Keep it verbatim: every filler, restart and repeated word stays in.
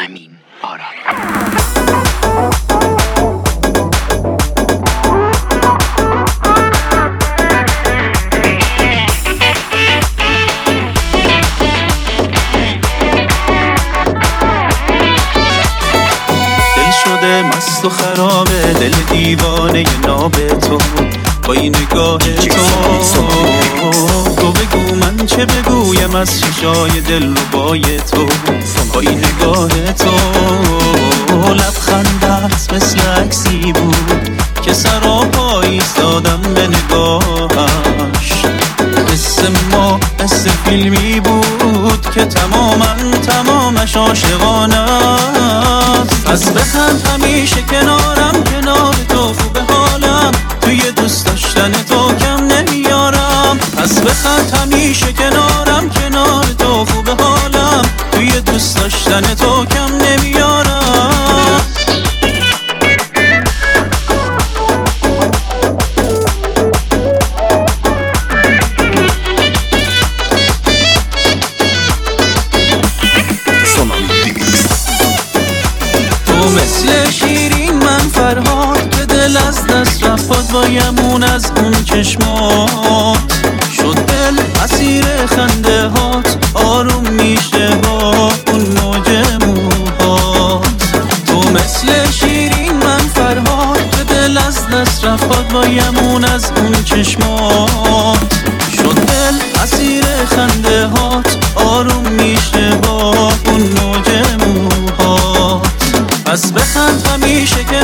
امین آراد. مست و خرابه دل دیوانه ناب تو با این نگاه تو. تو بگو من چه بگویم از شیشای دل رو بای تو با این نگاه تو. لبخندت مثل عکسی بود که سراپا ایستادم به نگاهش. قصه ما قصه فیلمی بود که تماما تمامش عاشقانه است. پس بخند همیشه کنارم، کنار تو خوب حالم، توی دوست داشتن تو کم نمیارم. پس بخند همیشه کنارم، کنار تو خوب حالم، توی دوست داشتن تو کم نمیارم. مثل شیرین من فرهاد که دل از دست رفت وایمون از اون چشمات. شد دل اسیر خنده هات، آروم میشه با اون موج موهات. تو مثل شیرین من فرهاد که دل از دست رفت وایمون از اون چشمات. شد دل اسیر خنده هات، آروم میشه با اون موج موهات. پس بخند همیشه که